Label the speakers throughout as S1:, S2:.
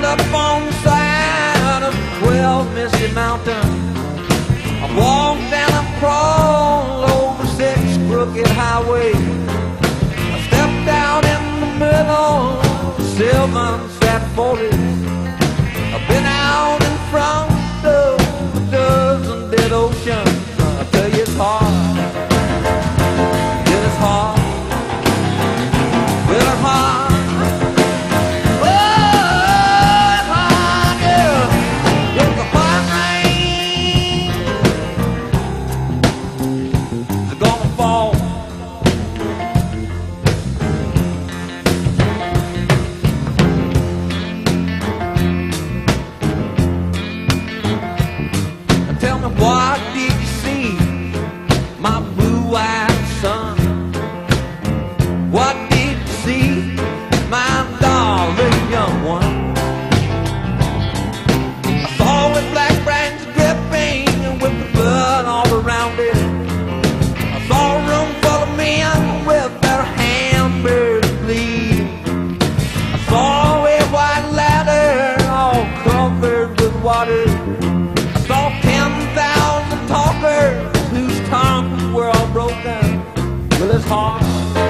S1: up on the side of 12 misty mountains. I walked and I crawled over 6 crooked highways. I stepped out in the middle of 7 fat 40s. I've been out in front of a dozen dead oceans. I tell you it's hard. It is hard. Well, it's hard. What did you see, my blue-eyed son? What did you see, my darling young one? I saw with black branches dripping and with the blood all around it. I saw a room full of men with their hamburgers bleeding. I saw a white ladder all covered with water. I saw 10,000 talkers whose tongues were all broken. Well, it's hard.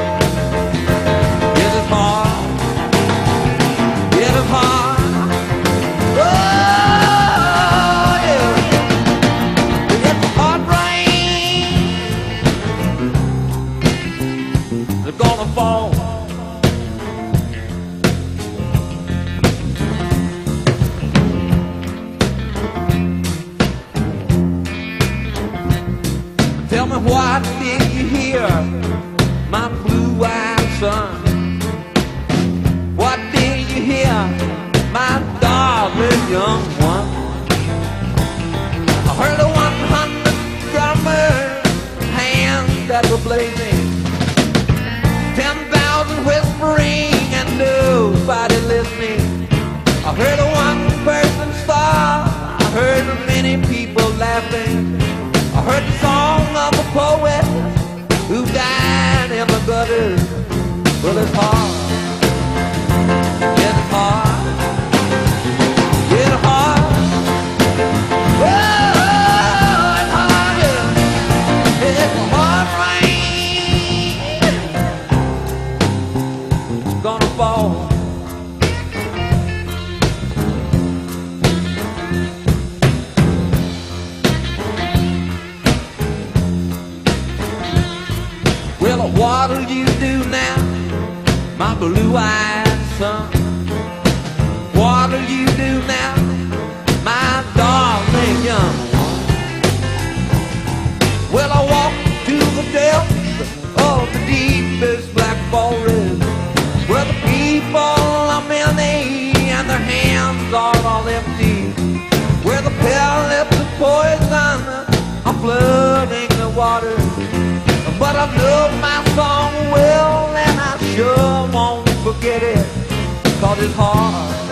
S1: It is hard. It is hard. Oh, yeah. It's hard rain. It's gonna fall. Tell me, what did you hear, my blue-eyed son? What did you hear, my darling young one? I heard 100 drummers, hands that were blazing, 10,000 whispering and nobody listening. I heard a one-person star, I heard many people laughing. I heard the song of a poet who died in the gutter. Well, it's hard. It's hard. It's hard. Oh, it's hard, yeah. It's hard rain. It's gonna fall. Well, what'll you do now, my blue-eyed son? What'll you do now, my darling young one? Well, I walked to the depths of the deepest black forest, where the people are many and their hands are all empty, where the pellets of poison are flooding the water. But I love my song well, and I sure won't forget it, 'cause it's hard.